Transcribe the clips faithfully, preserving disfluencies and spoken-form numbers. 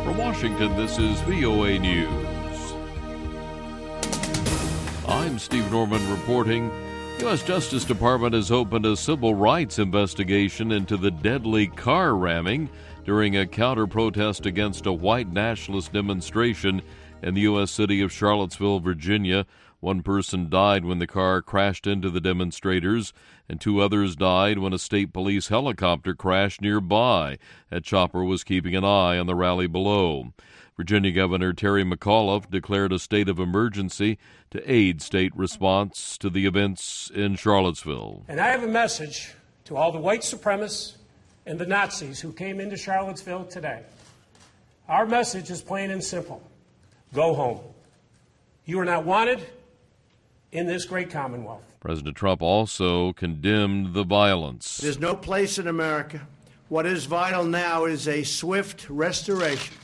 From Washington, this is V O A News. I'm Steve Norman reporting. U S Justice Department has opened a civil rights investigation into the deadly car ramming during a counter-protest against a white nationalist demonstration in the U S city of Charlottesville, Virginia. One person died when the car crashed into the demonstrators, and two others died when a state police helicopter crashed nearby. A chopper was keeping an eye on the rally below. Virginia Governor Terry McAuliffe declared a state of emergency to aid state response to the events in Charlottesville. And I have a message to all the white supremacists and the Nazis who came into Charlottesville today. Our message is plain and simple. Go home. You are not wanted in this great Commonwealth. President Trump also condemned the violence. There's no place in America. What is vital now is a swift restoration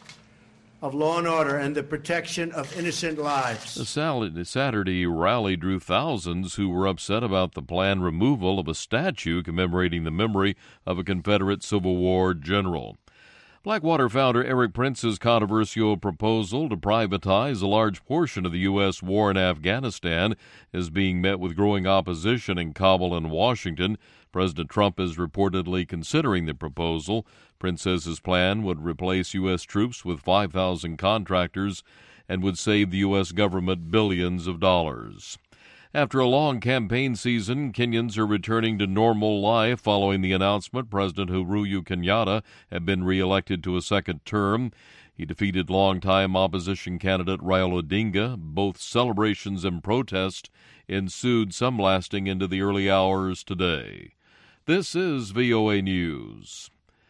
of law and order and the protection of innocent lives. The Saturday rally drew thousands who were upset about the planned removal of a statue commemorating the memory of a Confederate Civil War general. Blackwater founder Erik Prince's controversial proposal to privatize a large portion of the U S war in Afghanistan is being met with growing opposition in Kabul and Washington. President Trump is reportedly considering the proposal. Prince says his plan would replace U S troops with five thousand contractors and would save the U S government billions of dollars. After a long campaign season, Kenyans are returning to normal life following the announcement President Uhuru Kenyatta had been reelected to a second term. He defeated longtime opposition candidate Raila Odinga. Both celebrations and protests ensued, some lasting into the early hours today. This is V O A News.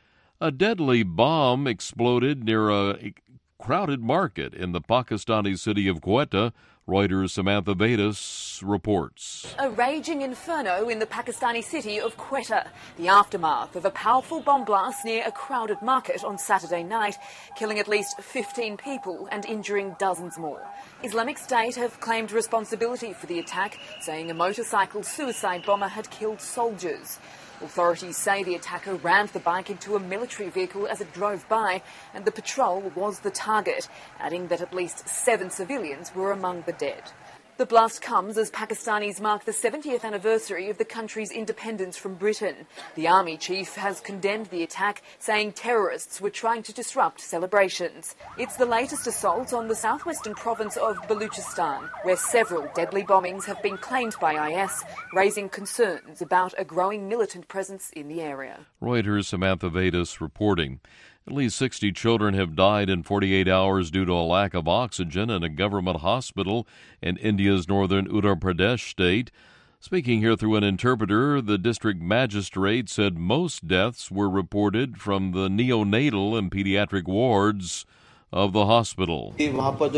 A deadly bomb exploded near a crowded market in the Pakistani city of Quetta. Reuters' Samantha Vedas reports. A raging inferno in the Pakistani city of Quetta, the aftermath of a powerful bomb blast near a crowded market on Saturday night, killing at least fifteen people and injuring dozens more. Islamic State have claimed responsibility for the attack, saying a motorcycle suicide bomber had killed soldiers. Authorities say the attacker rammed the bike into a military vehicle as it drove by, and the patrol was the target, adding that at least seven civilians were among the dead. The blast comes as Pakistanis mark the seventieth anniversary of the country's independence from Britain. The army chief has condemned the attack, saying terrorists were trying to disrupt celebrations. It's the latest assault on the southwestern province of Baluchistan, where several deadly bombings have been claimed by I S, raising concerns about a growing militant presence in the area. Reuters' Samantha Vedas reporting. At least sixty children have died in forty-eight hours due to a lack of oxygen in a government hospital in India's northern Uttar Pradesh state. Speaking here through an interpreter, the district magistrate said most deaths were reported from the neonatal and pediatric wards of the hospital. The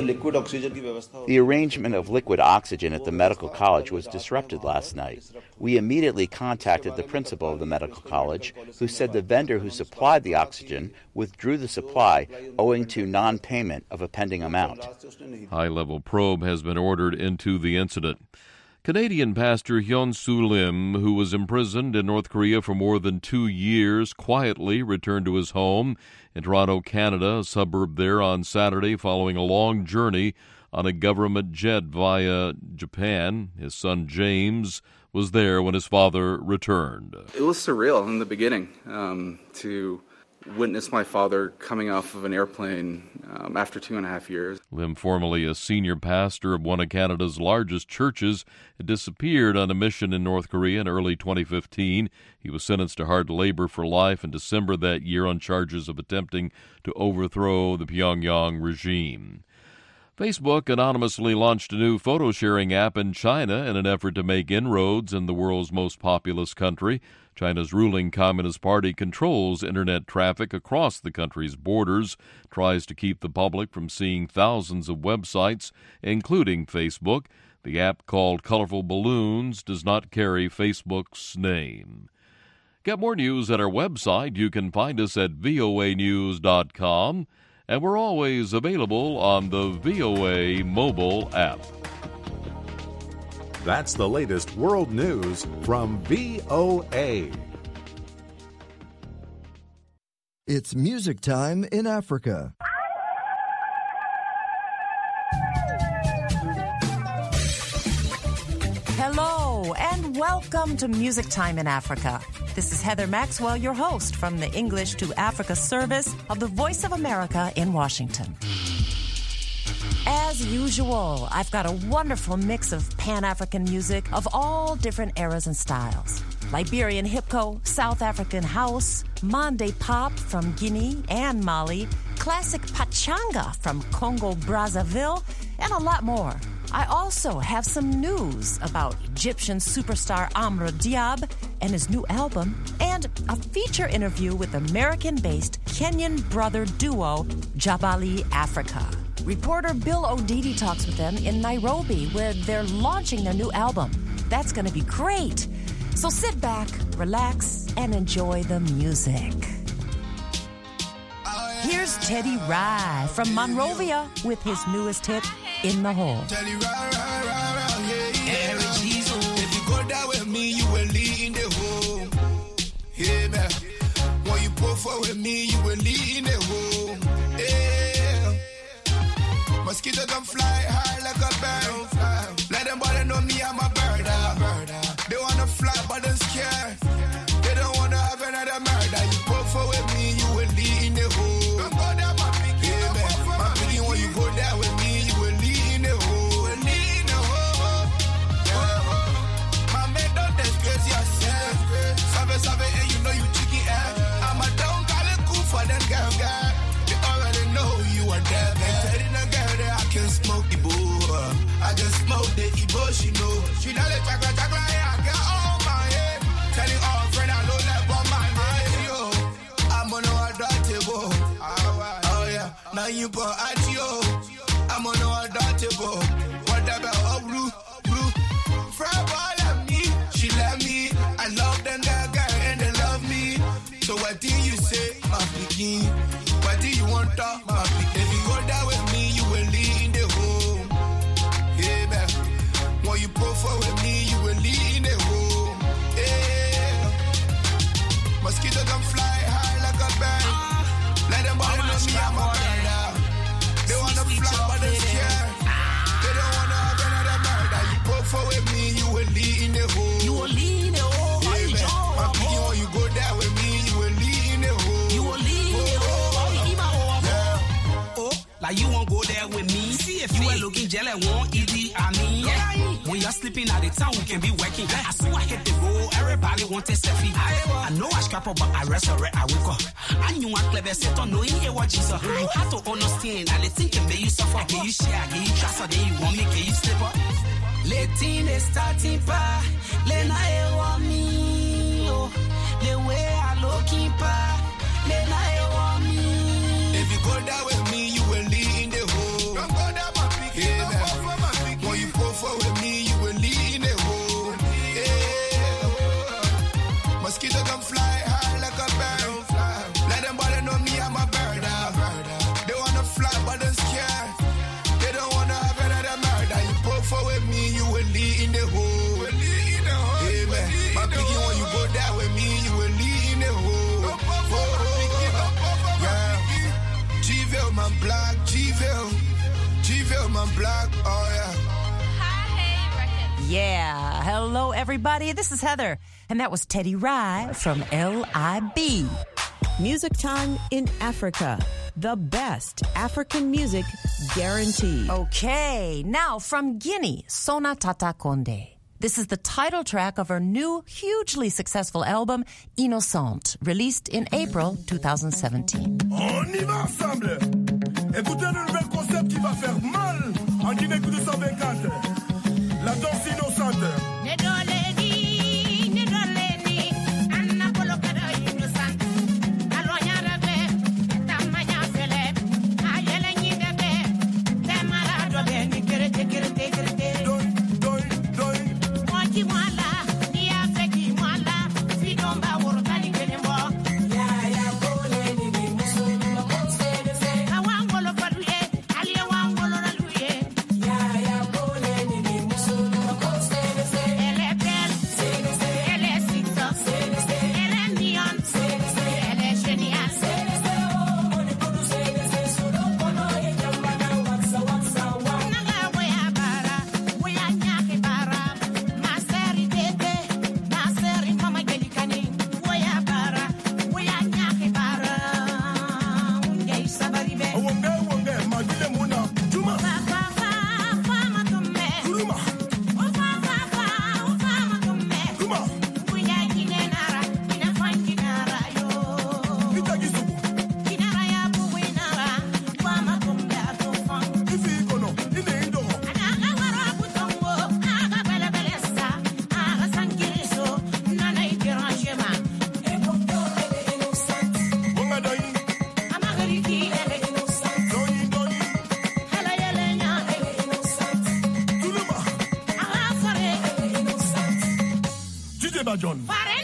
arrangement of liquid oxygen at the medical college was disrupted last night. We immediately contacted the principal of the medical college, who said the vendor who supplied the oxygen withdrew the supply owing to non-payment of a pending amount. High-level probe has been ordered into the incident. Canadian pastor Hyun Soo Lim, who was imprisoned in North Korea for more than two years, quietly returned to his home in Toronto, Canada, a suburb there, on Saturday following a long journey on a government jet via Japan. His son James was there when his father returned. It was surreal in the beginning um, to witness my father coming off of an airplane um, after two and a half years. Lim, formerly a senior pastor of one of Canada's largest churches, had disappeared on a mission in North Korea in early twenty fifteen. He was sentenced to hard labor for life in December that year on charges of attempting to overthrow the Pyongyang regime. Facebook anonymously launched a new photo-sharing app in China in an effort to make inroads in the world's most populous country. China's ruling Communist Party controls internet traffic across the country's borders, tries to keep the public from seeing thousands of websites, including Facebook. The app, called Colorful Balloons, does not carry Facebook's name. Get more news at our website. You can find us at V O A news dot com. And we're always available on the V O A mobile app. That's the latest world news from V O A. It's music time in Africa. Hello, and welcome to Music Time in Africa. This is Heather Maxwell, your host from the English to Africa service of the Voice of America in Washington. As usual, I've got a wonderful mix of Pan-African music of all different eras and styles. Liberian hip-hop, South African house, Mande pop from Guinea and Mali, classic pachanga from Congo-Brazzaville, and a lot more. I also have some news about Egyptian superstar Amr Diab and his new album, and a feature interview with American-based Kenyan brother duo Jabali Africa. Reporter Bill O'Didi talks with them in Nairobi, where they're launching their new album. That's going to be great. So sit back, relax, and enjoy the music. Here's Teddy Rai from Monrovia with his newest hit, In the Hole. Teddy Rai, Rai, Rai, Rai, yeah, yeah. If you go down with me, you will lead in the hole. Yeah, man. When you pull forward with me, you will lead in the hole. Yeah. Mosquito can fly high like a bird. Let them bother know me, I'm a bird. They wanna fly, but they're scared. They don't wanna have another murder. You pull forward with me, you will lead in the hole. Don't go down, my piggy. Yeah, man. My piggy, when you go down with me, you will lead in the hole. Lead in the hole. My man, don't disgrace yourself. Save, save, and you know you cheeky ass. I'm a down, call it cool for them girl, girl. They already know you are there, man. Telling a girl that I can smoke the boo. I can smoke the Igbo, she know. She not let chocolate, chocolate, I got all my head. Telling all friend I know that on my mind, yo. I'm on no adaptable. Oh yeah, now you put at yo. I'm on no adaptable. What about oh blue, blue? Fry boy love me, she love me. I love them girl, girl, and they love me. So what do you say, my pikin? What do you want to, my pikin? If you go down with me, you will lead in the home. Yeah, man. When you pull forward with me, you will lead in the home. Yeah. Mosquito can fly high like a bird. Let them all know me, I'm a bird. They wanna fly, but they're scared. They don't wanna have another murder. You pull forward with me, you will lead in the home. You will lead in the home. Yeah, man. My piggy, when you go down with me, you will lead in the home. You will lead in the home. Like you won't go there with me. See if you were looking jelly, won't eat it. I mean, yeah. When you're sleeping at the town, we can be working. I saw I hit the road, everybody want a selfie. I know I scrap up, but I resurrect, I wake up. I knew I clever set on knowing here what Jesus. You have to understand, I think it may you suffer. Can you share, can you trust, or then you want me, can you slip up? Letting the starting pa, let I want me. The way I looking pa, let I want me. If you go down with me, you will lead in the hole. Don't go down, my picky. Yeah, man. When you pull forward with me, you will lead in the hole. Yeah. Mosquito can fly high like a bird. Let them bother know me, I'm a bird. They wanna fly, but they're scared. They don't wanna have another murder. You pull forward with me, you will lead in the hole. Yeah, man. My picky, when you go down with me, you will lead in the hole. G-Ville, my black, G-Ville, G-Ville, my black, oh yeah. Yeah, hello everybody, this is Heather, and that was Teddy Rai from L I B. Music Time in Africa, the best African music guaranteed. Okay, now from Guinea, Sona Tata Konde. This is the title track of her new, hugely successful album, Innocente, released in April twenty seventeen. On y va ensemble. Écoutez le nouvel concept qui va faire mal en Guinée deux cent vingt-quatre. La danse innocente. Yeah, yeah, Baba John.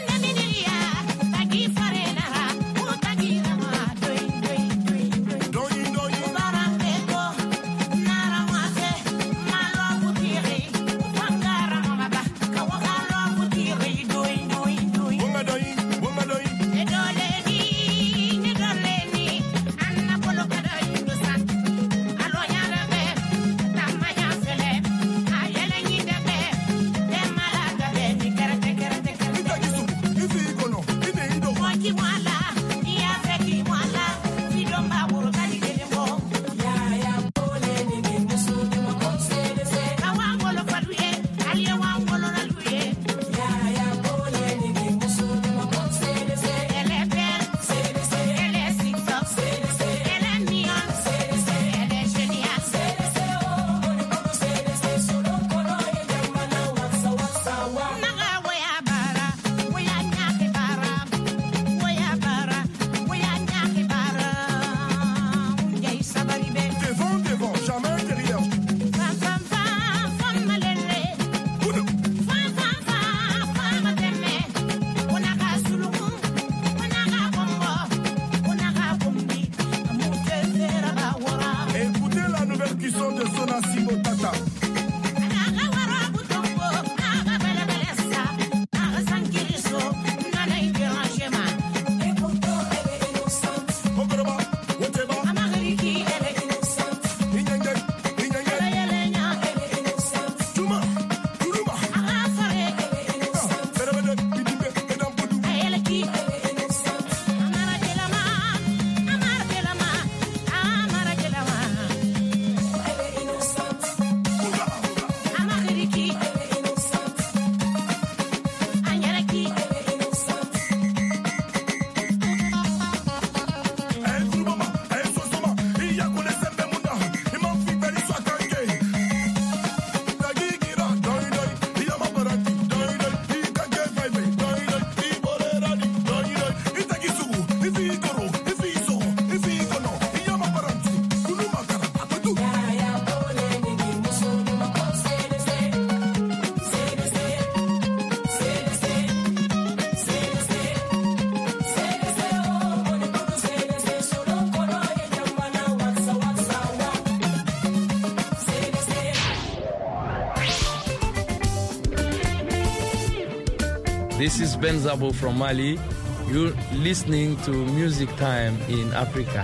This is Ben Zabo from Mali. You're listening to Music Time in Africa.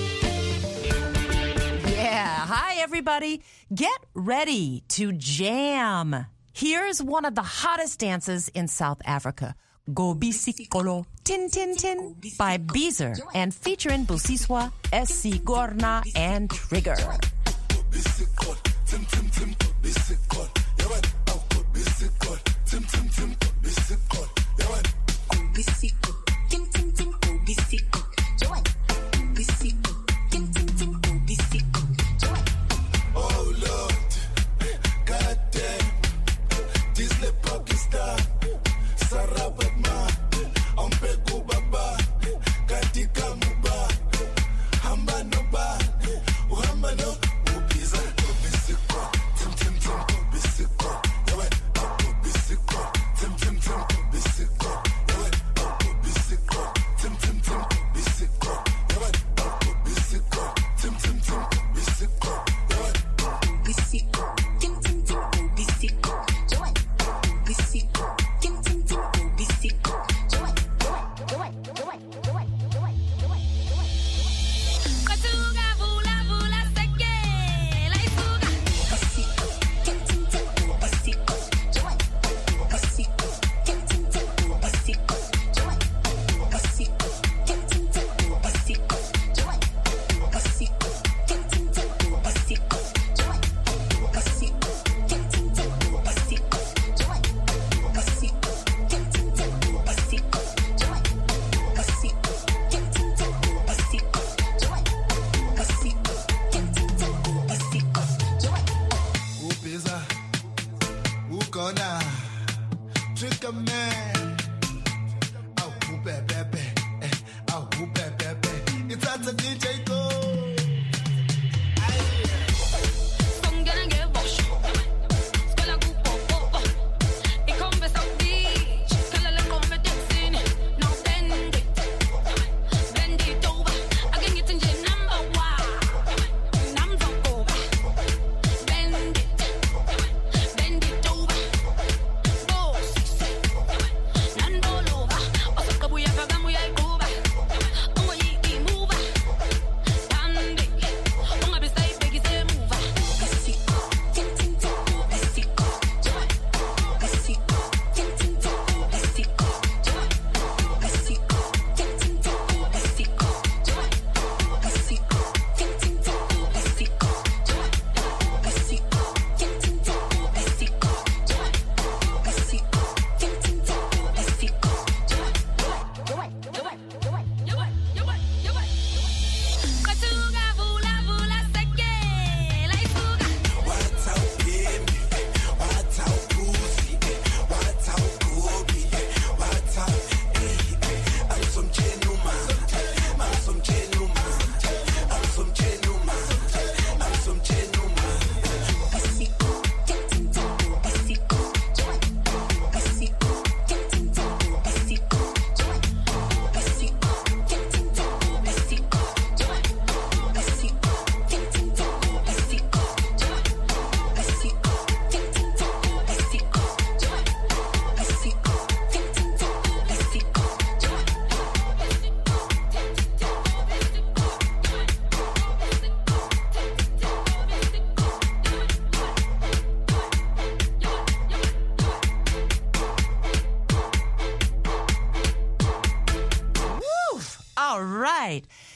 Yeah, hi everybody. Get ready to jam. Here's one of the hottest dances in South Africa. Go Bisikolo Tin Tin Tin by Beezer and featuring Busiswa, S C Gorna, and Trigger.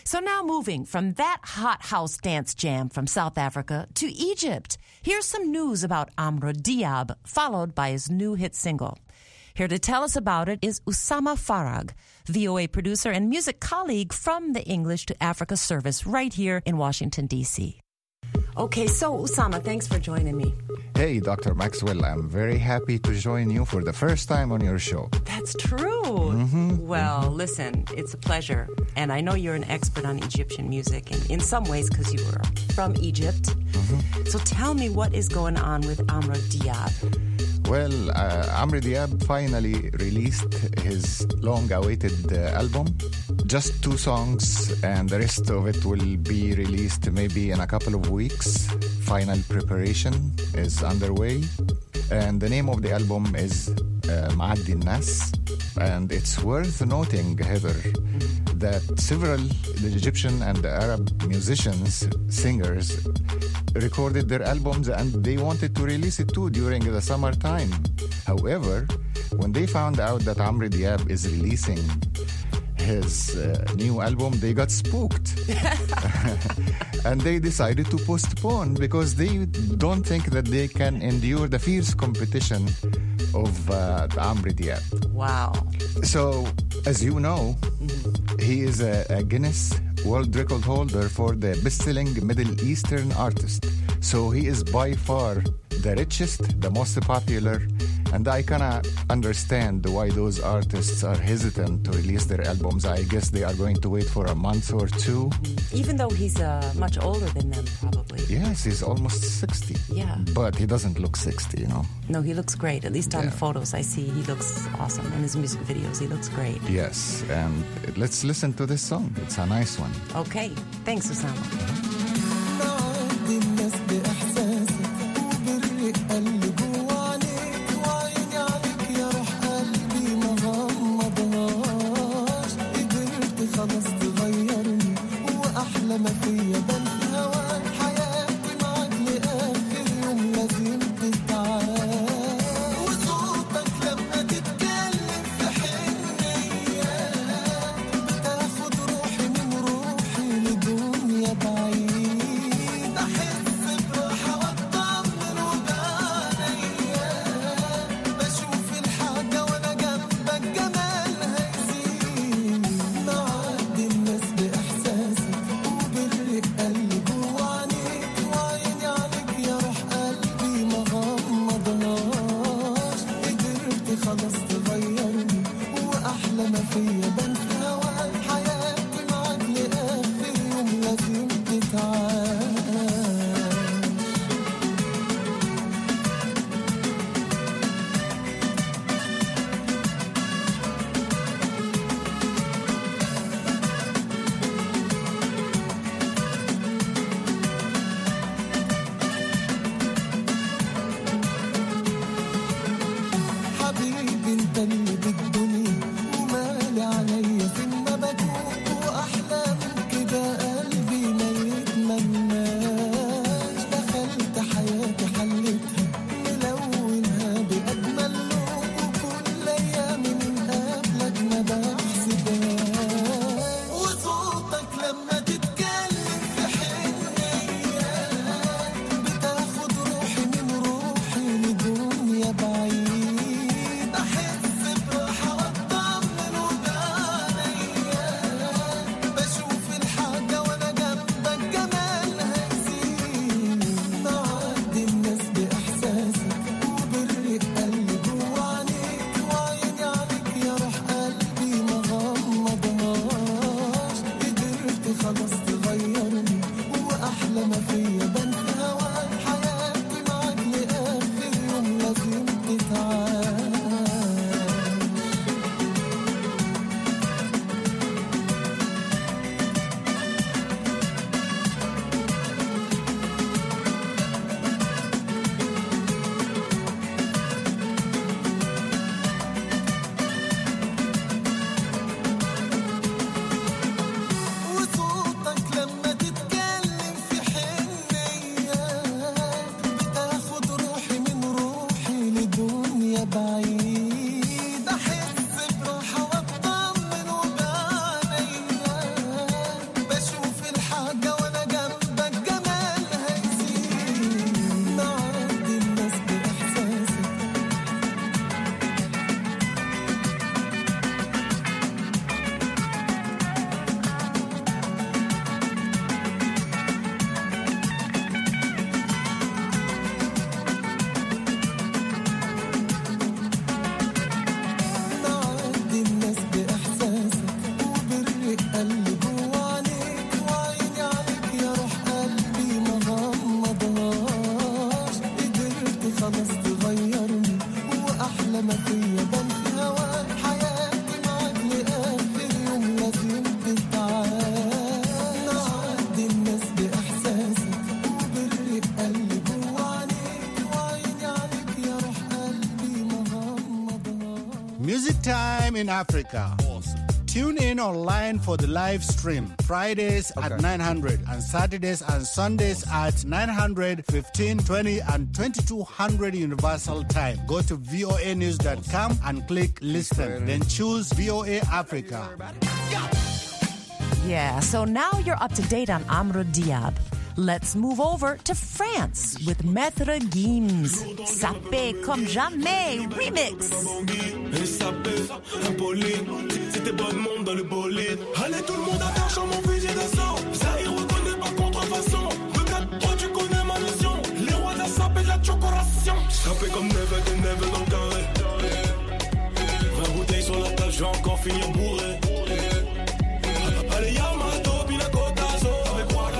So now moving from that hot house dance jam from South Africa to Egypt. Here's some news about Amr Diab, followed by his new hit single. Here to tell us about it is Usama Farag, V O A producer and music colleague from the English to Africa service right here in Washington, D C Okay, so Usama, thanks for joining me. Hey, Doctor Maxwell, I'm very happy to join you for the first time on your show. That's true. Mm-hmm. Well, mm-hmm. listen, it's a pleasure. And I know you're an expert on Egyptian music, and in some ways because you were from Egypt. Mm-hmm. So tell me what is going on with Amr Diab. Well, uh, Amr Diab finally released his long-awaited uh, album. Just two songs, and the rest of it will be released maybe in a couple of weeks. Final preparation is underway. And the name of the album is uh, Ma'addi Nas. And it's worth noting, Heather, that several the Egyptian and the Arab musicians, singers, recorded their albums and they wanted to release it too during the summertime. However, when they found out that Amr Diab is releasing his uh, new album, they got spooked. And they decided to postpone because they don't think that they can endure the fierce competition of uh, Amr Diab. Wow. So, as you know, mm-hmm. he is a, a Guinness World Record holder for the best-selling Middle Eastern artist. So he is by far the richest, the most popular, and I cannot understand why those artists are hesitant to release their albums. I guess they are going to wait for a month or two. Even though he's uh, much older than them, probably. Yes, he's almost sixty. Yeah. But he doesn't look sixty, you know. No, he looks great. At least on yeah. the photos I see, he looks awesome. In his music videos, he looks great. Yes, and let's listen to this song. It's a nice one. Okay. Thanks, Usama. قلبي Time in Africa. Awesome. Tune in online for the live stream. Fridays okay. at nine hundred and Saturdays and Sundays at nine hundred, fifteen, twenty and twenty-two hundred Universal Time. Go to V O A news dot com and click listen. Then choose V O A Africa. Yeah, so now you're up to date on Amro Diab. Let's move over to France with Maître Gims. Sapé comme jamais, remix. Et sapé, impolite, c'était pas de monde dans le bolide. Allez tout le monde à terre, mon fusil d'assaut. Ça y reconnaît pas contrefaçon. Regarde, toi tu connais ma notion. Les rois de la sapé de la chocoration. Sapé comme neuf et neuf dans le carré. vingt bouteilles sur la table, je vais encore finir bourré. Allez Yamato, Pinacotazo. Avec quoi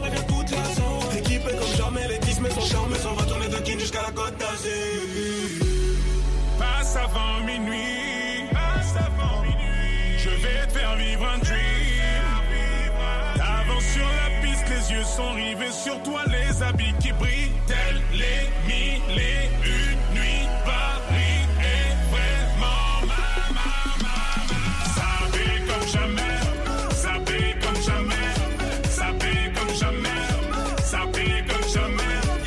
on va tourner de Kin jusqu'à la Côte d'Azur. Passe avant minuit, passe avant minuit. Je vais te faire vivre un dream. T'avances sur la piste, les yeux sont rivés sur toi, les habits qui brillent, tels les mille et une nuits. Paris est vraiment ma, ma, ma, ma. Sapé comme jamais, sapé comme jamais, sapé comme jamais, sapé comme jamais.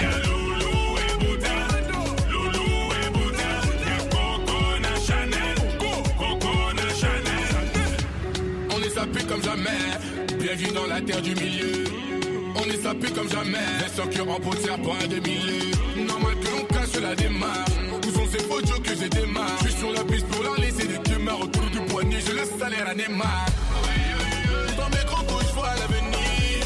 Comme jamais, bienvenue dans la terre du milieu. On est sapé comme jamais, les cœurs en peau de serpent à des milliers. Normal que l'on cache la démarche. Où sont ces faux jokes que j'ai démarre? Je suis sur la piste pour leur laisser des queumards autour du poignet. Je laisse salaire à Neymar. Dans mes grands coups, je vois l'avenir.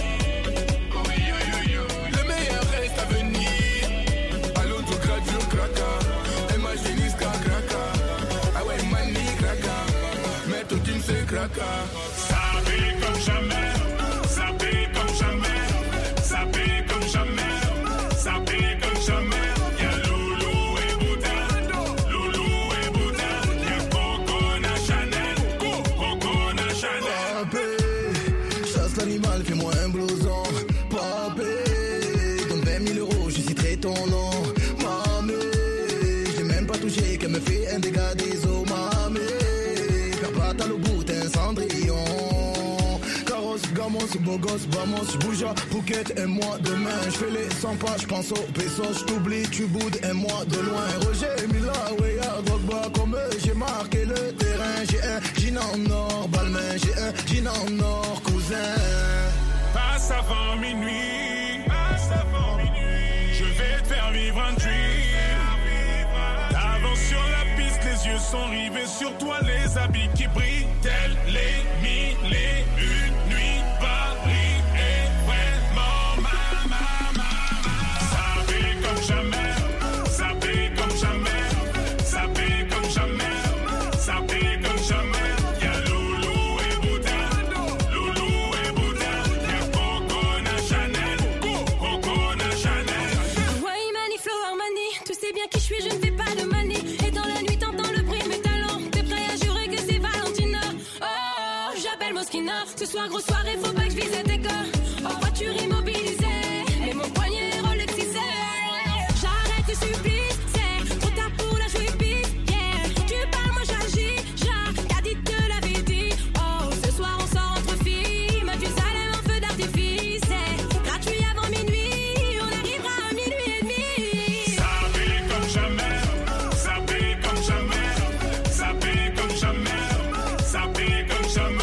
Le meilleur reste à venir. Allons tout gradure, craca. Imagine craca. Ah ouais, mani craca. Mais tout qui me sait craca. Comme jamais, sapé comme jamais, sapé comme jamais, sapé comme jamais. Y'a Loulou et Bouddha, Loulou et Bouddha. Y'a Coco na Chanel, Coco na Chanel. Papé, chasse l'animal, fais-moi un blouson. Papé, donne vingt mille euros, je citerai ton nom. Mamé, j'ai même pas touché, qu'elle me fait un dégât des eaux. Mamé, perds pas ta loup, t'es un cendrillon. Gamos, beau gosse, vamos, j'bouge à Phuket et moi demain. J'fais les cent pas, j'pense au peso, j't'oublie, tu boudes et moi de loin. Roger Mila, ouais, y'a Drogba comme eux, j'ai marqué le terrain. J'ai un jean en or, Balmain, j'ai un jean en or, cousin. Passe avant minuit, passe avant minuit. Je vais te faire vivre un dream. T'avances sur la piste, les yeux sont rivés sur toi, les habits qui brillent, tels les mille et une nuits. Paris est vraiment ma, ma, ma, ma. Sapé comme jamais, sapé comme jamais, sapé comme jamais, sapé comme jamais. Y'a Loulou et Bouddha, Loulou et Bouddha. Y'a Coco na Chanel, Coco na Chanel. Ouais, Maniflo Armani, tu sais bien qui je suis, je ne fais pas de manie. Et dans la nuit, t'entends le bruit de mes talons. T'es prêt à jurer que c'est Valentina? Oh, j'appelle Moschina. Ce soir, grosse soirée, faut pas que je vise tes gars. En voiture immobilisée, mais mon poignet est rolexisé. J'arrête le supplice, c'est trop tard pour la jouer bise. Yeah, tu parles, moi j'agis. Jacques, Caddy te l'avait dit. Oh, ce soir on sort entre filles. Mathusalem en feu d'artifice. C'est gratuit avant minuit, on arrivera à minuit et demi. Sapé comme jamais, sapé comme jamais, sapé comme jamais, sapé comme jamais.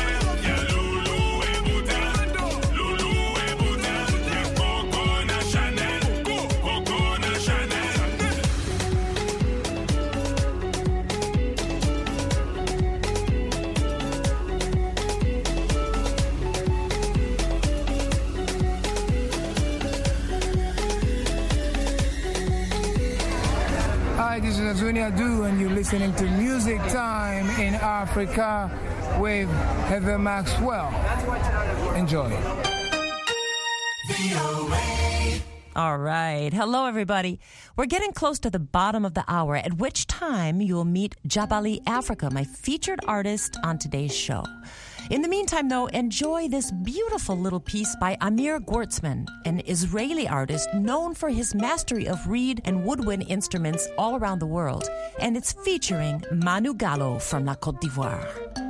Hi, this is Azunia Du, and you're listening to Music Time in Africa with Heather Maxwell. Enjoy. All right. Hello, everybody. We're getting close to the bottom of the hour, at which time you'll meet Jabali Africa, my featured artist on today's show. In the meantime, though, enjoy this beautiful little piece by Amir Gwartzman, an Israeli artist known for his mastery of reed and woodwind instruments all around the world. And it's featuring Manu Gallo from La Côte d'Ivoire.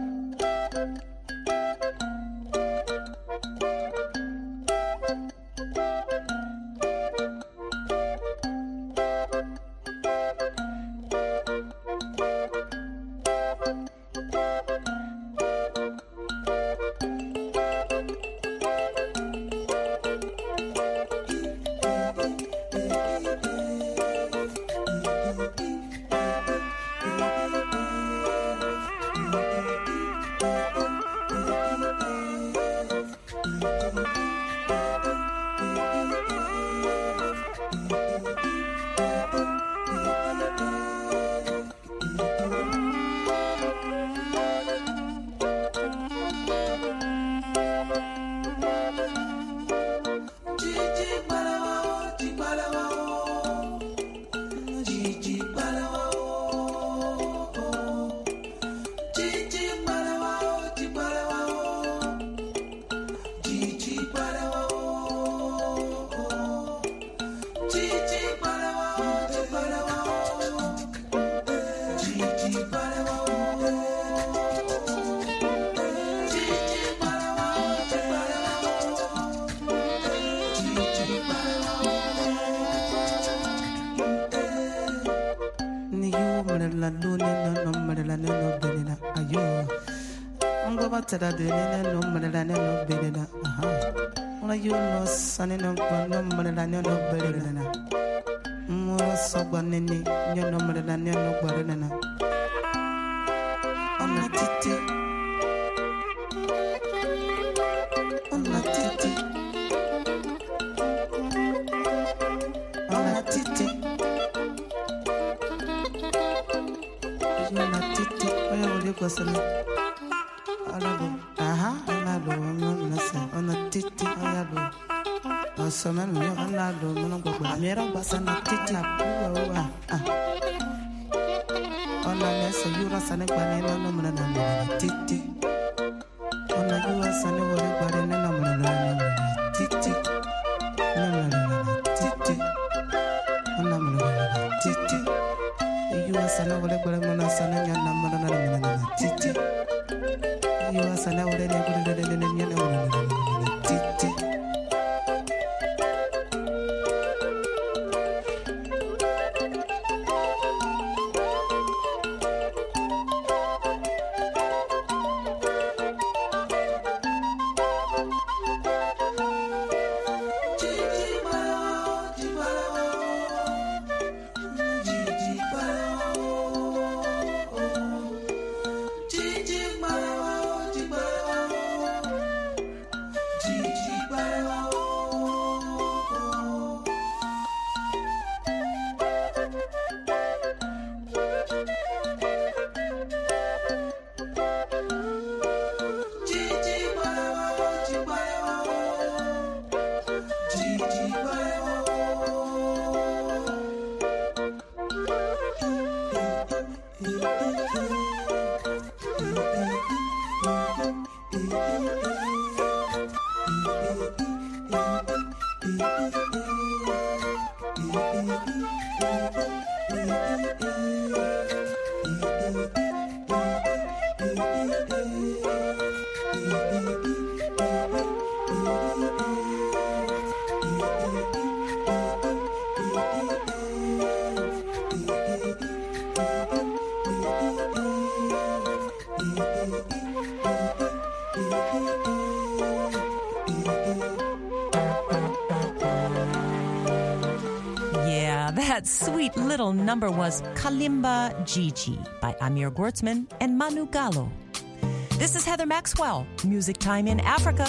That sweet little number was Kalimba Gigi by Amir Gwartzman and Manu Gallo. This is Heather Maxwell, Music Time in Africa.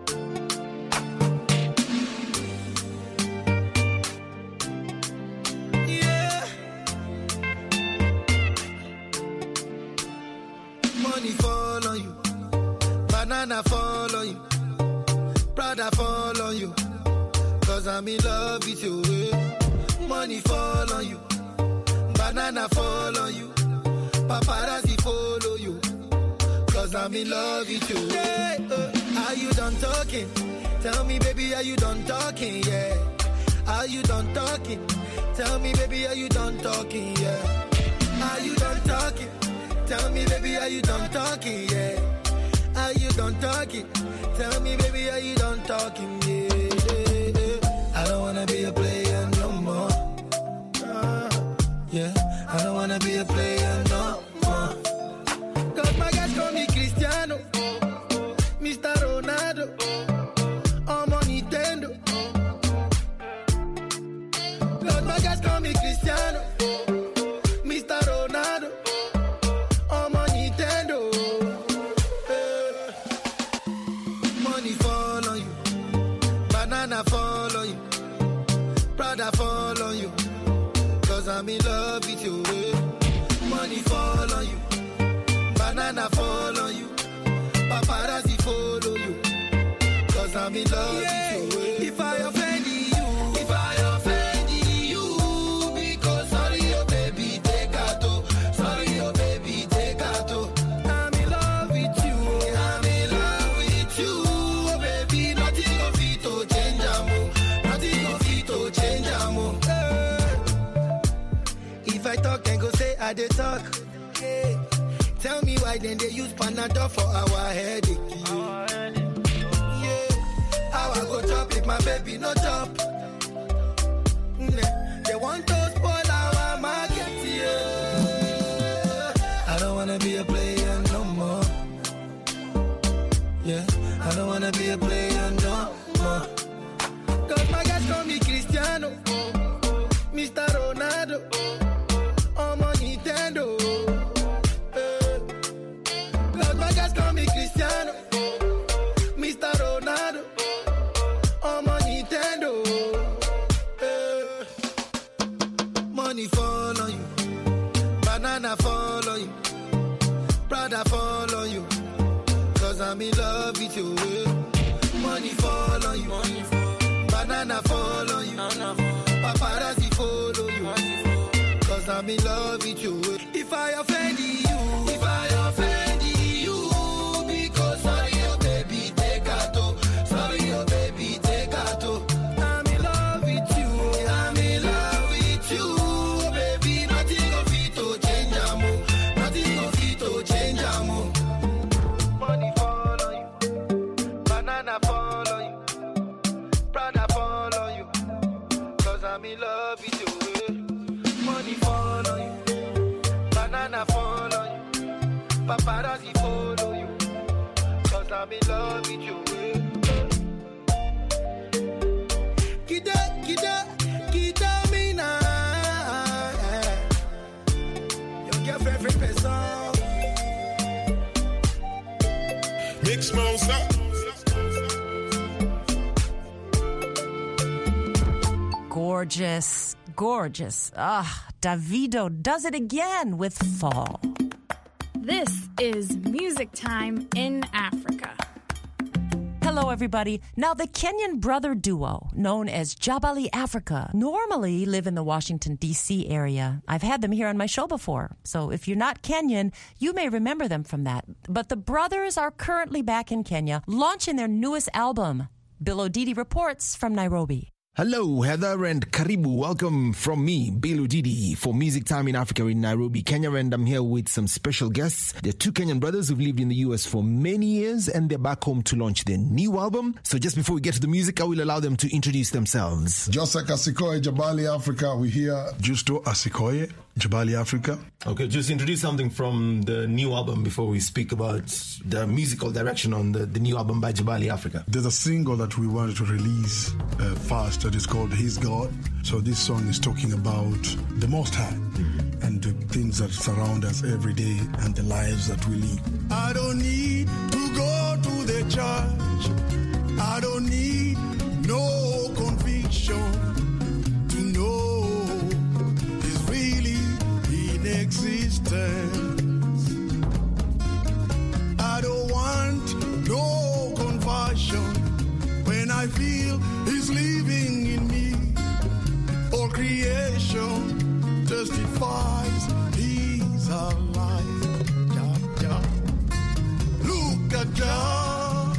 Yeah. Money fall on you, banana fall on you, Prada fall on you. cause I'm in love with you. Money fall on you, banana fall on you, paparazzi follow you, cause I'm in love with you. Yeah, uh, are you done talking? Tell me, baby, are you done talking? Yeah. Are you done talking? Tell me, baby, are you done talking? Yeah. Are you done talking? Tell me, baby, are you done talking? Yeah. Are you done talking? Tell me, baby, are you done talking? Yeah, yeah, yeah. I don't wanna be a player no more. Uh, yeah, I don't wanna be a player no more. Cause my guys call me Cristiano, Mister Ronaldo, I'm on Nintendo. Cause my guys call me Cristiano, Mister Ronaldo, I'm on Nintendo. Money fall on you, banana fall on you, Prada fall on you, cause I'm in love with you. Money fall on you, banana fall on you, paparazzi follow you, cause I'm in love yeah. with you. If I offend you, if I offend you, because sorry, oh baby, take out, oh, sorry, oh baby, take out, oh. I'm in love with you, I'm in love with you. If I talk, then go say I dey talk. Hey. Tell me why then they use Panadol for our headache. Yeah, how I go chop if my baby no chop? Mm, they want to spoil our market. Yeah, I don't wanna be a player no more. Yeah, I don't wanna be a player no more. Cause my guys call me Cristiano, Mister Ronaldo, I'm on Nintendo. Uh, Cause my guys call me Cristiano, Mister Ronaldo, I'm on Nintendo. Uh, money fall on you, banana fall on you, Prada fall on you, cause I'm in love with you. Money fall on you, money fall. Banana fall on you, paparazzi follow you, cause I'm in love with you. If I offend you, if I offend you, because sorry, oh baby, take out, oh, sorry, oh baby, take out, oh. I'm in love with you, I'm in love with you, oh baby, nothing of it to change, amo, nothing of it to change, amo. Money fall on you, banana fall on you, Prada fall on you, cause I'm in love with you. Money fall on you, banana fall on you, paparazzi follow you, cause I'm in love with you. Kida, kida, kida me now. Your girlfriend, friend, person. Big smells up. Gorgeous, gorgeous. Ah, Davido does it again with Fall. This is Music Time in Africa. Hello, everybody. Now, the Kenyan brother duo, known as Jabali Africa, normally live in the Washington, D C area. I've had them here on my show before, so if you're not Kenyan, you may remember them from that. But the brothers are currently back in Kenya, launching their newest album. Bill Odidi reports from Nairobi. Hello, Heather and Karibu. Welcome from me, Bill Odidi, for Music Time in Africa in Nairobi, Kenya. And I'm here with some special guests. They're two Kenyan brothers who've lived in the U S for many years, and they're back home to launch their new album. So just before we get to the music, I will allow them to introduce themselves. Joseph Asikoye, Jabali Africa. We're here. Justo Asikoye, Jabali Africa. Okay, just introduce something from the new album before we speak about the musical direction on the, the new album by Jabali Africa. There's a single that we wanted to release uh, fast that is called His God. So this song is talking about the Most High mm-hmm. and the things that surround us every day and the lives that we live. I don't need to go to the church. I don't need no conviction to know it's really in existence. I don't want no conversion when I feel He's living in creation testifies he's alive. Yeah, yeah. Look at God.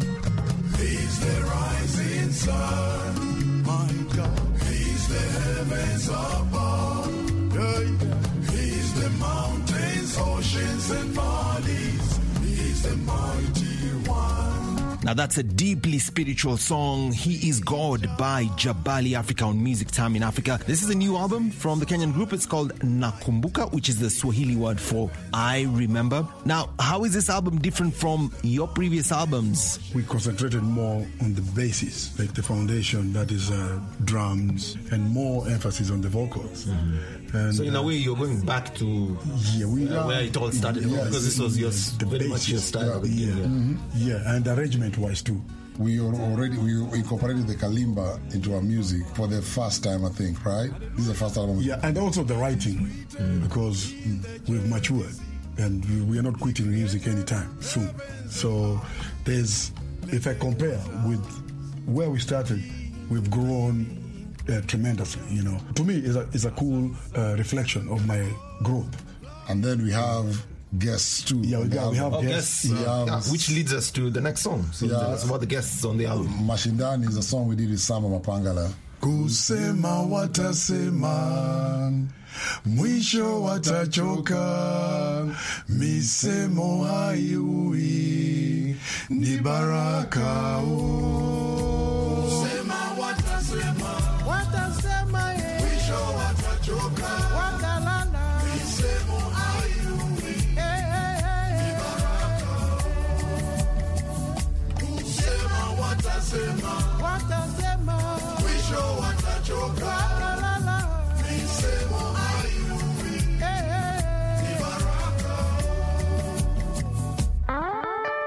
He's the rising sun. My God. He's the heavens above. Yeah, yeah. He's the mountains, oceans, and valleys. He's the mighty one. Now that's a deeply spiritual song, He Is God by Jabali Africa on Music Time in Africa. This is a new album from the Kenyan group. It's called Nakumbuka, which is the Swahili word for I remember. Now, how is this album different from your previous albums? We concentrated more on the basis, like the foundation, that is uh, drums, and more emphasis on the vocals. Mm-hmm. And, so in a way, you're going back to yeah, we uh, where it all started, yes, because this was your, the very basis, much your style. Yeah, yeah. Mm-hmm. yeah, and arrangement-wise too. We already we incorporated the kalimba into our music for the first time, I think, right? This is the first album. Yeah, and also the writing, mm. because we've matured and we, we are not quitting music anytime soon. So there's, if I compare with where we started, we've grown uh, tremendously. You know, to me, it's a it's a cool uh, reflection of my growth. And then we have guests too. Yeah, we, got, we have oh, guests. guests uh, yeah. yeah, which leads us to the next song. So yeah. tell us about the guests on the album. Mashindani is a song we did with Samba Mapangala. Kusema watasema, mwisho watachoka, misemo haiui, ni baraka o. Kusema watasema, watasema ye, mwisho watachoka, watalala, misemo haiui, ni baraka o. Kusema watasema, watasema, mwisho watachoka, watalala, misemo haiui, ni baraka o.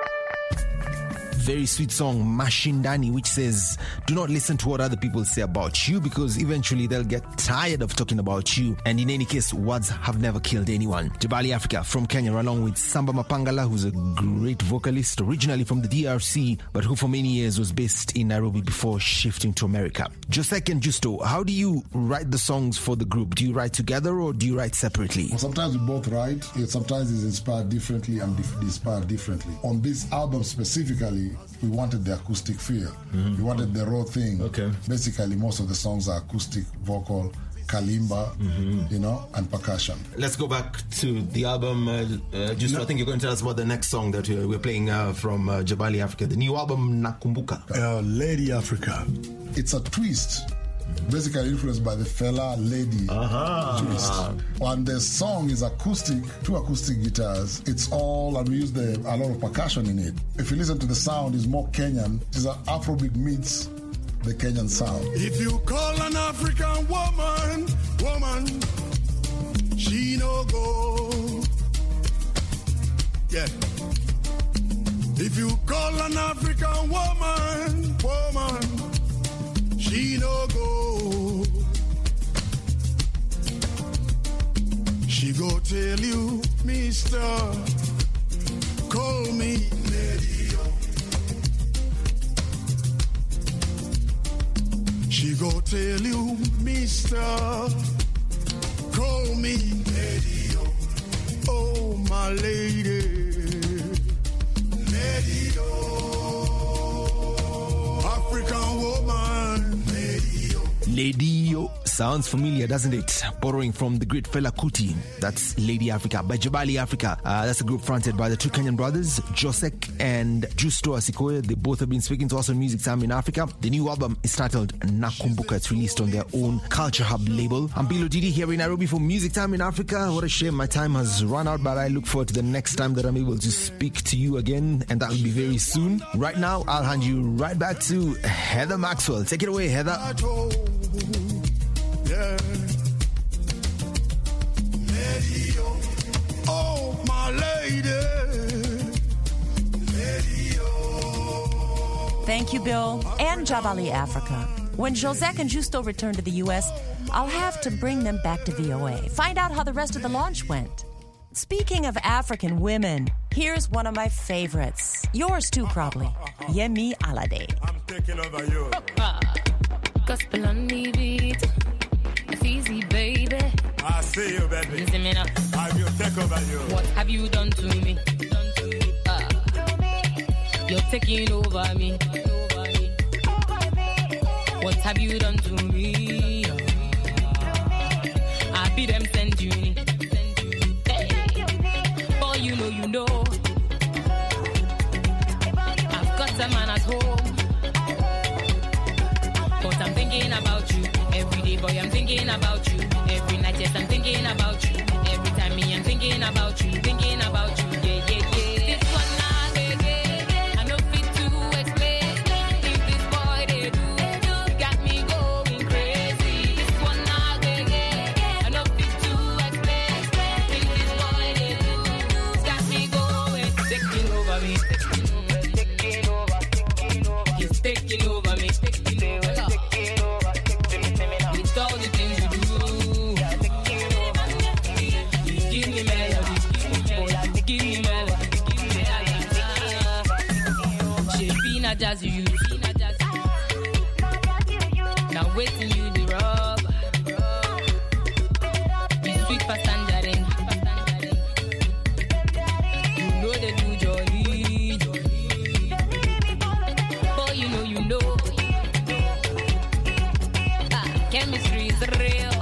Very sweet song, Mashindani, which says, do not listen to what other people say about you, because eventually they'll get tired of talking about you. And in any case, words have never killed anyone. Jabali Africa from Kenya, along with Samba Mapangala, who's a great vocalist, originally from the D R C, but who for many years was based in Nairobi before shifting to America. Josek and Justo, how do you write the songs for the group? Do you write together or do you write separately? Well, sometimes we both write. Sometimes it's inspired differently and dif- inspired differently. On this album specifically, we wanted the acoustic feel. Mm-hmm. We wanted the raw thing. Okay. Basically, most of the songs are acoustic, vocal, kalimba, mm-hmm. you know, and percussion. Let's go back to the album. Uh, uh, just, no. I think you're going to tell us about the next song that we're, we're playing uh, from uh, Jabali Africa, the new album, Nakumbuka. Uh, Lady Africa. It's a twist. Basically influenced by the fella Lady uh-huh. twist. And the song is acoustic, two acoustic guitars. It's all, and we use the, a lot of percussion in it. If you listen to the sound, it's more Kenyan. It's an Afrobeat meets the Kenyan sound. If you call an African woman, woman, she no go. Yeah. If you call an African woman, woman, she no go. She go tell you, mister, call me Lady. She go tell you, mister, call me Lady. Oh, my lady. Lady. African woman. Lady sounds familiar, doesn't it? Borrowing from the great Fela Kuti. That's Lady Africa by Jabali Africa. Uh, that's a group fronted by the two Kenyan brothers, Josek and Justo Asikoye. They both have been speaking to us on Music Time in Africa. The new album is titled Nakumbuka. It's released on their own Culture Hub label. I'm Bilo Didi here in Nairobi for Music Time in Africa. What a shame my time has run out, but I look forward to the next time that I'm able to speak to you again, and that will be very soon. Right now, I'll hand you right back to Heather Maxwell. Take it away, Heather. Yeah. Lady, oh, my lady. Lady, oh. Thank you, Bill, and Jabali Africa. When Josek and Justo return to the U S, I'll have to bring them back to V O A. Find out how the rest of the launch went. Speaking of African women, here's one of my favorites. Yours too, probably. Yemi Alade. I'm taking over you. Gospel on the beat. life easy, baby. I see you, baby. Listen me now. I will take over you. What have you done to me? Done to me. Uh, you're taking over me. Over me. What have you done to me? Uh, I be them send you. Hey. Boy, you know, you know. I've got a man at home. But I'm thinking about you. Every day, boy, I'm thinking about you. Every night, yes, I'm thinking about you. Every time me, I'm thinking about you. Thinking about you, yeah, yeah, yeah. This one now, yeah, yeah, yeah. I know fit to explain. If this boy, they do, you got me going crazy. This one now, yeah, yeah, yeah. I know fit to explain. If this boy, they do, got me going. Taking over me. Taking over, taking over. He's taking over me. Taking over. Jazz you now waiting you the rub. Be sweet past tangerine. You know they do jolly. Boy, you know, you know. Ah, chemistry is real.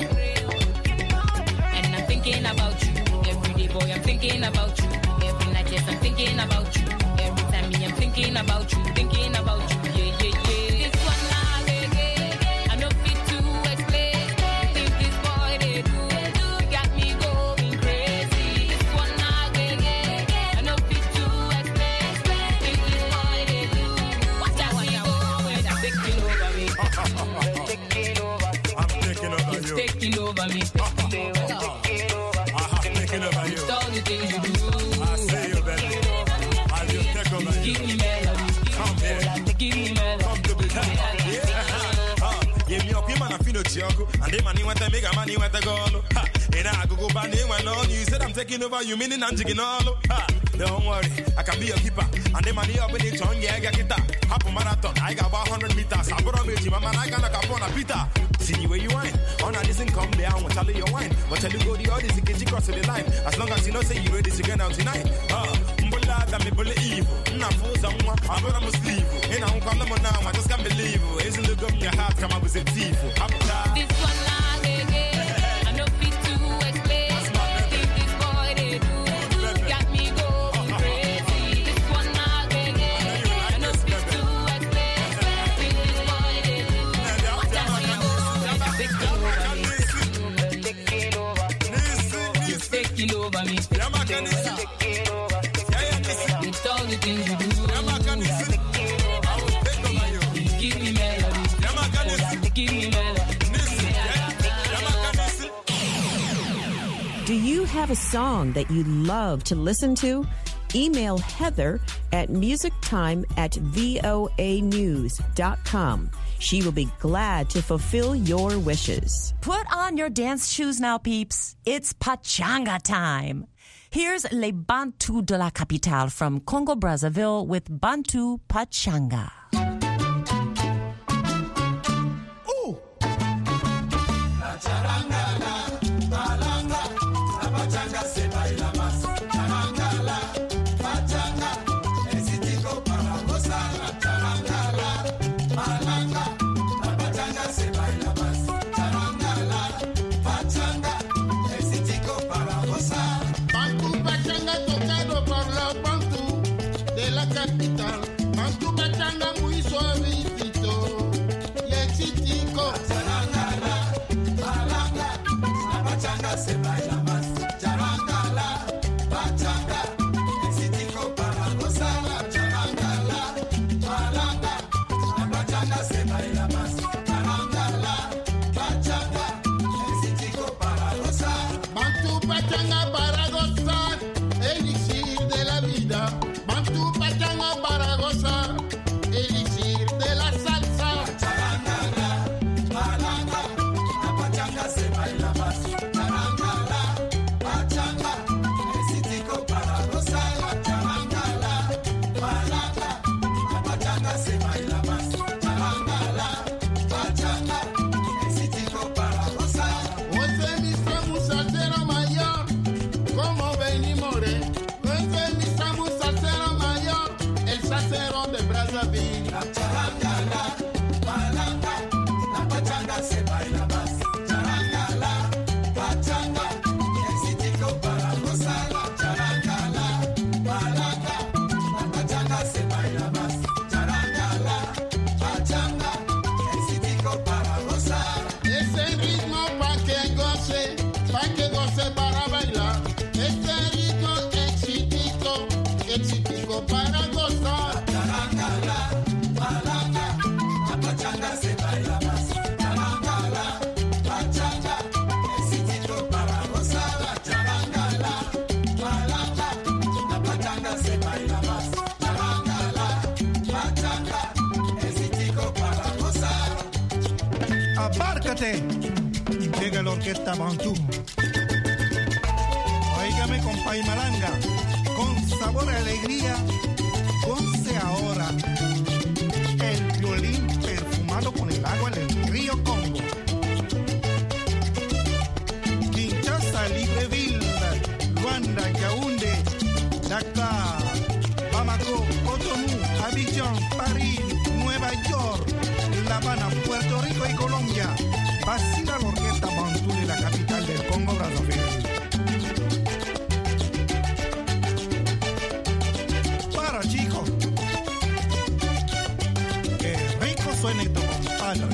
And I'm thinking about you. Every day, boy, I'm thinking about you. Every night, yes, I'm thinking about you. Every time me, I'm thinking about you. Thinking about you, yeah, yeah, yeah. This one now, yeah, yeah. I know fit to explain. If this boy they do, got me going crazy. This one now, yeah, yeah. I know fit to explain. If this boy they do, got me going. Taking over me. Taking over. I'm taking over it's you. Taking over me. Taking over. I'm taking over you. It's all the things you do. I see you, baby. I will take over you. Give me melody. Come here. Give me melody. Come to the time. Yeah. Uh, give me up, man. I feel no choco. And the money want to make a money want to go. Ha. And I go go band when on you said I'm taking over. You meaning I'm taking all. Ha. Don't worry, I can be your keeper. And the money up in the tongue, yeah, I got it. Half a marathon, I got one hundred meters. I brought me to my man, I got a capone, a Peter. See where you wine. On a listen, come there, I won't tell you your wine. But tell you go the audience, you can cross the line. As long as you know, say you ready to get out tonight. Ah, Mbola, that me bully evil. Not for someone, I'm gonna must leave. And I won't call them now, I just can't believe. Isn't the gum your heart come up with a thief? This one, nah, yeah, yeah. I know fit to explain. If this boy they do, got me going crazy. This one, nah, yeah, yeah. I know fit to explain. If this boy they do, got me going. Taking over me. Taking over me. Taking over. It's all the things you do. Give me melody. Give me melody. Do you have a song that you love to listen to? Email Heather at musictime at voa news dot com. She will be glad to fulfill your wishes. Put on your dance shoes now, peeps. It's Pachanga time. Here's Les Bantu de la Capitale from Congo-Brazzaville with Bantu Pachanga. Se baila Abárcate. Llega la orquesta Bantú. Óigame con Paimalanga, con sabor y alegría, ponce ahora el violín perfumado con el agua del río Congo. Kinshasa, Libreville, Luanda, Yaoundé, Dakar, Bamako, Cotonou, Abidjan, París, Nueva York, La Habana, Puerto Rico y Colombia. Vacila la orquesta Bantú de la capital del Congo, Brazzaville. Para, chicos. Qué rico suena esto, compadre.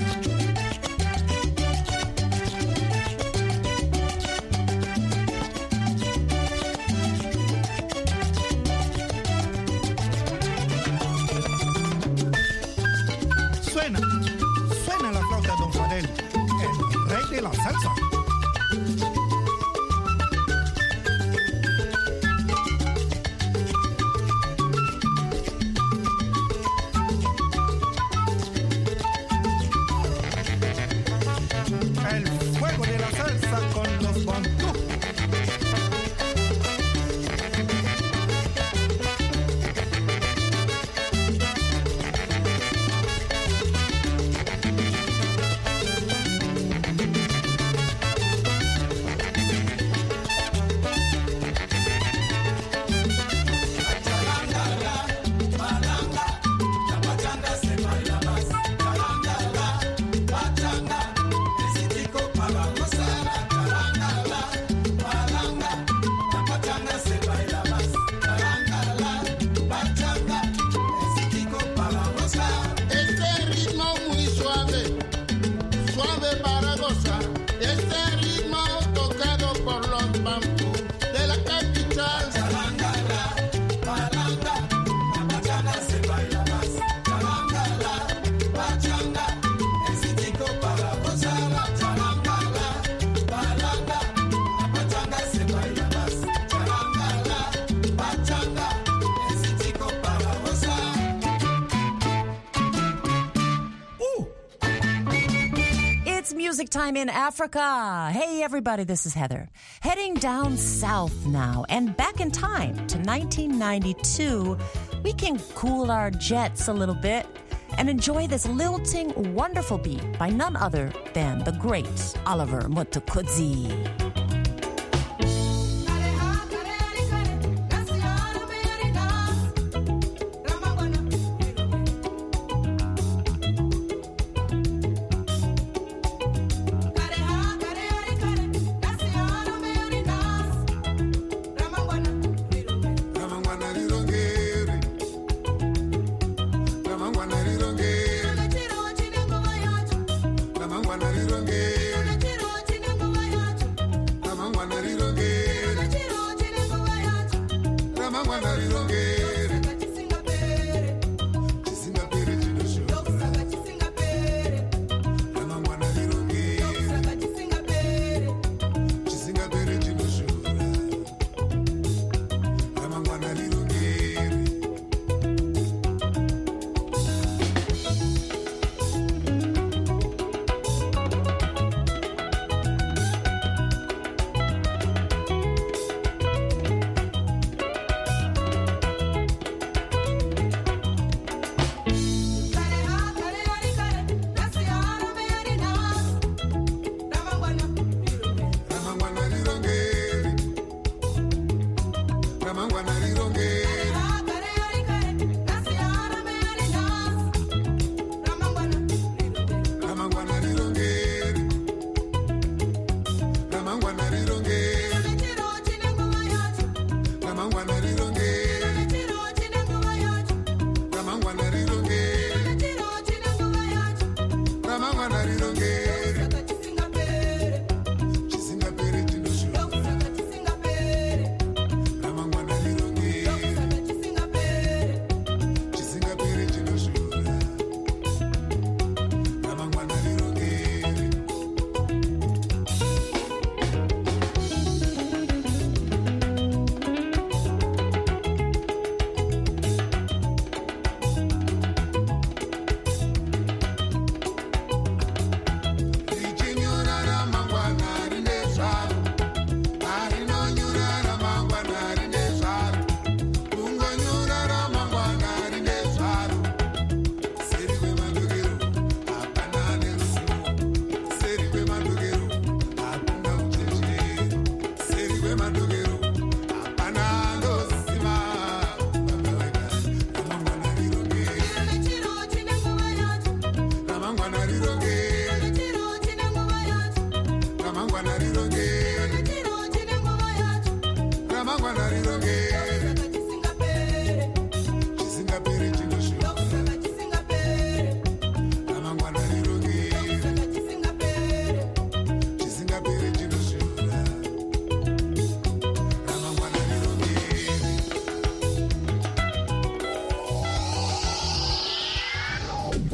Suena, suena la flauta de Don Fadel, el rey de la salsa. El fuego de la salsa con los Bantú. Music Time in Africa. Hey, everybody, this is Heather. Heading down south now and back in time to nineteen ninety-two, we can cool our jets a little bit and enjoy this lilting, wonderful beat by none other than the great Oliver Mtukudzi.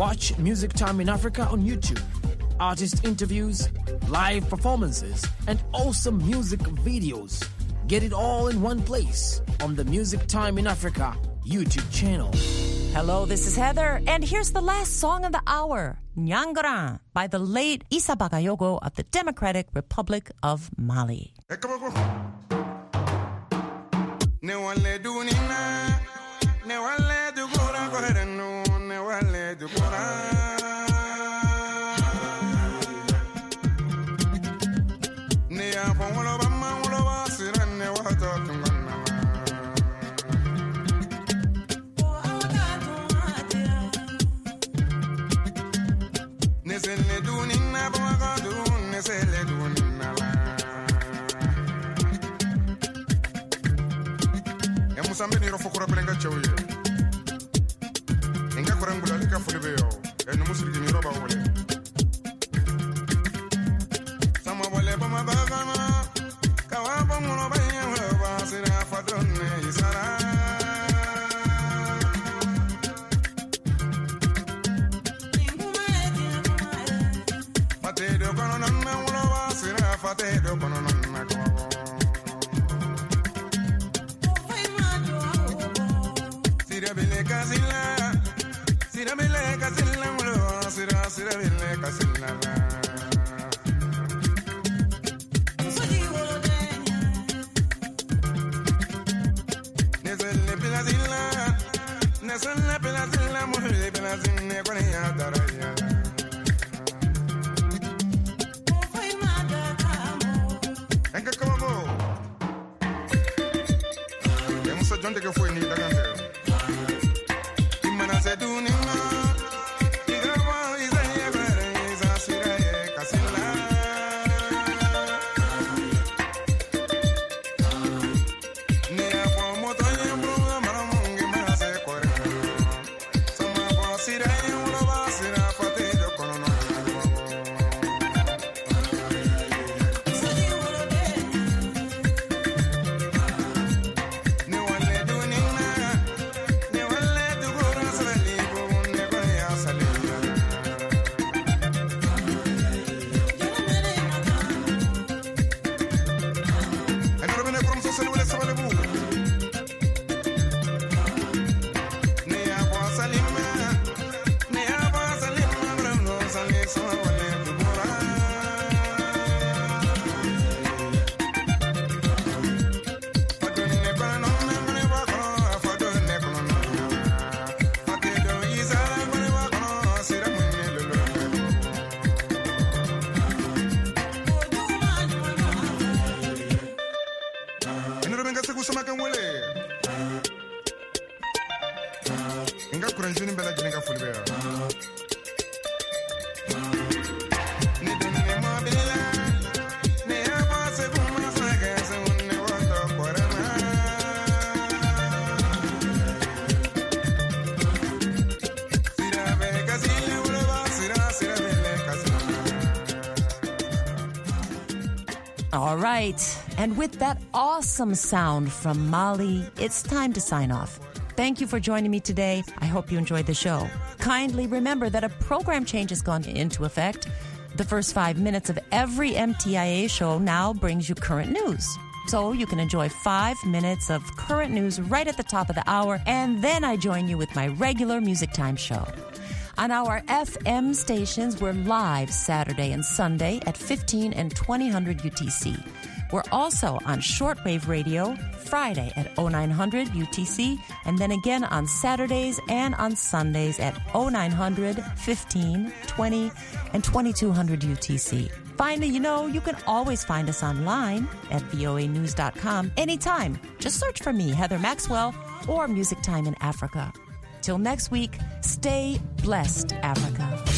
Watch Music Time in Africa on YouTube. Artist interviews, live performances, and awesome music videos. Get it all in one place on the Music Time in Africa YouTube channel. Hello, this is Heather, and here's the last song of the hour, Nyangara, by the late Issa Bagayogo of the Democratic Republic of Mali. Sambe rofo kura pelenga chawye enga kurangula lika fulibeo eno musiri ni roba wole sama wole bama bagana kawa bongo banya wa sira fadone isara fate do kono nanna wolo wa sira fate do kono nanna ko Sirabile Casilla, Sirabile Casilla, Sira Sirabile Casilla. Neselle Pilazilla, Neselle Pilazilla, Mulle Pilazine, Korea Daraya. Enga como Temos a gente que foi ni da cantera. All right, and with that awesome sound from Mali, it's time to sign off. Thank you for joining me today. I hope you enjoyed the show. Kindly remember that a program change has gone into effect. The first five minutes of every M T I A show now brings you current news. So you can enjoy five minutes of current news right at the top of the hour, and then I join you with my regular Music Time show. On our F M stations, we're live Saturday and Sunday at fifteen and twenty hundred U T C. We're also on shortwave radio Friday at oh nine hundred U T C, and then again on Saturdays and on Sundays at oh nine hundred, fifteen, twenty, and twenty-two hundred U T C. Finally, you know, you can always find us online at V O A news dot com anytime. Just search for me, Heather Maxwell, or Music Time in Africa. Till next week, stay blessed, Africa.